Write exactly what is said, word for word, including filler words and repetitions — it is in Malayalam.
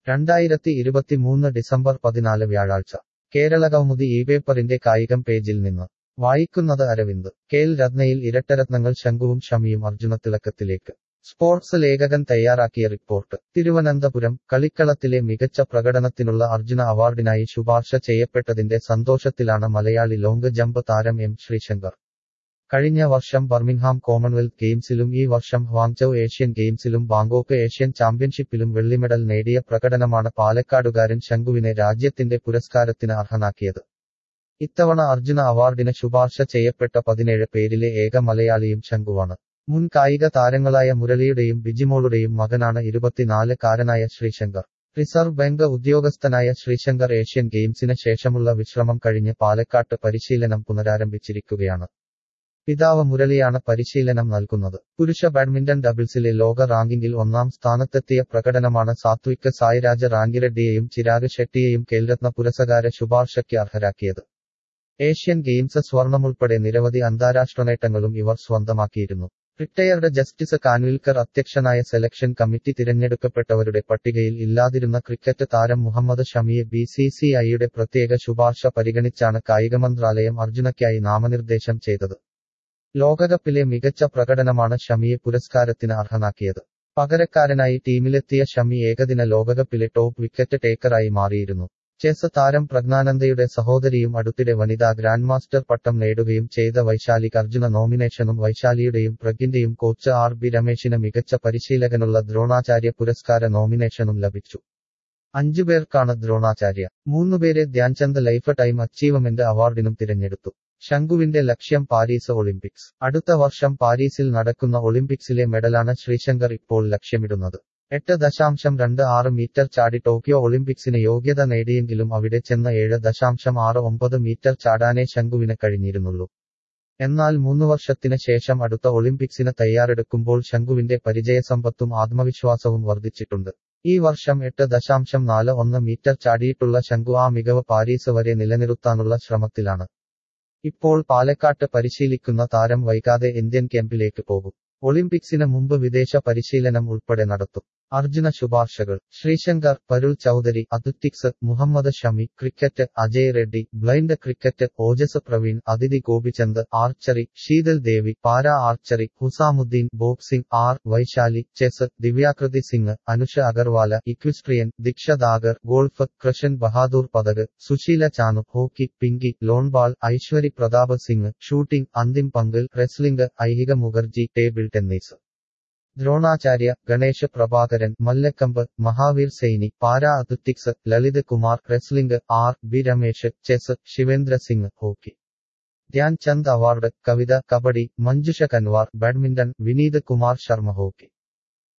രണ്ടായിരത്തി ഇരുപത്തിമൂന്ന് ഡിസംബർ പതിനാല് വ്യാഴാഴ്ച കേരളകൗമുദി ഈ പേപ്പറിന്റെ കായികം പേജിൽ നിന്ന് വായിക്കുന്നത് അരവിന്ദ്. ഖേൽ രത്നയിൽ ഇരട്ടരത്നങ്ങൾ ശംഖുവും ഷമിയും അർജുനത്തിളക്കത്തിലേക്ക്. സ്പോർട്സ് ലേഖകൻ തയ്യാറാക്കിയ റിപ്പോർട്ട്. തിരുവനന്തപുരം. കളിക്കളത്തിലെ മികച്ച പ്രകടനത്തിനുള്ള അർജുന അവാർഡിനായി ശുപാർശ ചെയ്യപ്പെട്ടതിന്റെ സന്തോഷത്തിലാണ് മലയാളി ലോങ് ജമ്പ് താരം എം ശ്രീശങ്കർ. കഴിഞ്ഞ വർഷം ബർമിംഗ്ഹാം കോമൺവെൽത്ത് ഗെയിംസിലും ഈ വർഷം ഹ്വാങ്ചൗ ഏഷ്യൻ ഗെയിംസിലും ബാങ്കോക്ക് ഏഷ്യൻ ചാമ്പ്യൻഷിപ്പിലും വെള്ളിമെഡൽ നേടിയ പ്രകടനമാണ് പാലക്കാടുകാരൻ ശംഖുവിനെ രാജ്യത്തിന്റെ പുരസ്കാരത്തിന് അർഹനാക്കിയത്. ഇത്തവണ അർജുന അവാർഡിന് ശുപാർശ ചെയ്യപ്പെട്ട പതിനേഴ് പേരിലെ ഏക മലയാളിയും ശംഖുവാണ്. മുൻ കായിക താരങ്ങളായ മുരളിയുടെയും ബിജിമോളുടെയും മകനാണ് ഇരുപത്തിനാല് കാരനായ ശ്രീശങ്കർ. റിസർവ് ബാങ്ക് ഉദ്യോഗസ്ഥനായ ശ്രീശങ്കർ ഏഷ്യൻ ഗെയിംസിന് ശേഷമുള്ള വിശ്രമം കഴിഞ്ഞ് പാലക്കാട്ട് പരിശീലനം പുനരാരംഭിച്ചിരിക്കുകയാണ്. പിതാവ് മുരളിയാണ് പരിശീലനം നൽകുന്നത്. പുരുഷ ബാഡ്മിന്റൺ ഡബിൾസിലെ ലോക റാങ്കിങ്ങിൽ ഒന്നാം സ്ഥാനത്തെത്തിയ പ്രകടനമാണ് സാത്വിക് സായിരാജ് റാങ്കിറെഡ്ഡിയെയും ചിരാഗ് ഷെട്ടിയെയും ഖേൽരത്ന പുരസ്കാര ശുപാർശയ്ക്ക് അർഹരാക്കിയത്. ഏഷ്യൻ ഗെയിംസ് സ്വർണമുൾപ്പെടെ നിരവധി അന്താരാഷ്ട്ര നേട്ടങ്ങളും ഇവർ സ്വന്തമാക്കിയിരുന്നു. റിട്ടയർഡ് ജസ്റ്റിസ് കാൻവിൽക്കർ അധ്യക്ഷനായ സെലക്ഷൻ കമ്മിറ്റി തിരഞ്ഞെടുക്കപ്പെട്ടവരുടെ പട്ടികയിൽ ഇല്ലാതിരുന്ന ക്രിക്കറ്റ് താരം മുഹമ്മദ് ഷമിയെ ബി സി സി ഐയുടെ പ്രത്യേക ശുപാർശ പരിഗണിച്ചാണ് കായികമന്ത്രാലയം അർജുനയ്ക്കായി നാമനിർദ്ദേശം ചെയ്തത്. ലോകകപ്പിലെ മികച്ച പ്രകടനമാണ് ഷമിയെ പുരസ്കാരത്തിന് അർഹനാക്കിയത്. പകരക്കാരനായി ടീമിലെത്തിയ ഷമി ഏകദിന ലോകകപ്പിലെ ടോപ്പ് വിക്കറ്റ് ടേക്കറായി മാറിയിരുന്നു. ചെസ് താരം പ്രജ്ഞാനന്ദയുടെ സഹോദരിയും അടുത്തിടെ വനിതാ ഗ്രാൻഡ് മാസ്റ്റർ പട്ടം നേടുകയും ചെയ്ത വൈശാലിക്ക് അർജുന നോമിനേഷനും വൈശാലിയുടെയും പ്രഗിന്റെയും കോച്ച് ആർ ബി രമേശിന് മികച്ച പരിശീലകനുള്ള ദ്രോണാചാര്യ പുരസ്കാര നോമിനേഷനും ലഭിച്ചു. അഞ്ചുപേർക്കാണ് ദ്രോണാചാര്യ. മൂന്നുപേരെ ധ്യാൻചന്ദ് ലൈഫ് ടൈം അച്ചീവ്മെന്റ് അവാർഡിനും തിരഞ്ഞെടുത്തു. ശംഖുവിന്റെ ലക്ഷ്യം പാരീസ് ഒളിമ്പിക്സ്. അടുത്ത വർഷം പാരീസിൽ നടക്കുന്ന ഒളിമ്പിക്സിലെ മെഡലാണ് ശ്രീശങ്കർ ഇപ്പോൾ ലക്ഷ്യമിടുന്നത്. എട്ട് ദശാംശം രണ്ട് ആറ് മീറ്റർ ചാടി ടോക്കിയോ ഒളിമ്പിക്സിന് യോഗ്യത നേടിയെങ്കിലും അവിടെ ചെന്ന ഏഴ് ദശാംശം ആറ് ഒമ്പത് മീറ്റർ ചാടാനേ ശംഖുവിന് കഴിഞ്ഞിരുന്നുള്ളൂ. എന്നാൽ മൂന്നു വർഷത്തിന് ശേഷം അടുത്ത ഒളിമ്പിക്സിന് തയ്യാറെടുക്കുമ്പോൾ ശംഖുവിന്റെ പരിചയസമ്പത്തും ആത്മവിശ്വാസവും വർദ്ധിച്ചിട്ടുണ്ട്. ഈ വർഷം എട്ട് ദശാംശം നാല് ഒന്ന് മീറ്റർ ചാടിയിട്ടുള്ള ശംഖു ആ മികവ് പാരീസ് വരെ നിലനിർത്താനുള്ള ശ്രമത്തിലാണ്. ഇപ്പോൾ പാലക്കാട്ട് പരിശീലിക്കുന്ന താരം വൈകാതെ ഇന്ത്യൻ ക്യാമ്പിലേക്ക് പോകും. ഒളിമ്പിക്സിന് മുമ്പ് വിദേശ പരിശീലനം ഉൾപ്പെടെ നടത്തും. അർജുന ശുപാർശകൾ. Sreeshankar, Parul Chaudhary athletics, Mohammed Shami cricket, Ajay Reddy blind cricket, Ojas Praveen, Aditi Gopichand archery, Sheetal Devi para archery, Husamuddin boxing, R Vaishali chess, Divyakriti Singh, Anusha Agarwalla equestrian, Diksha Dagar golf, Krishan Bahadur Pathak, Sushila Chanu hockey, Pinki lawn ball, Aishwary Pratap Singh shooting, Antim Panghal wrestling, Ayhika Mukherjee table tennis. Dronacharya Ganesh Prabhakaran mallakhamb, Mahavir Saini para athletics, Lalit Kumar wrestling, R B Ramesh chess, Shivendra Singh hockey. Dhyan Chand award. Kavitha kabaddi, Manjusha Kanwar badminton, Vineet Kumar Sharma hockey.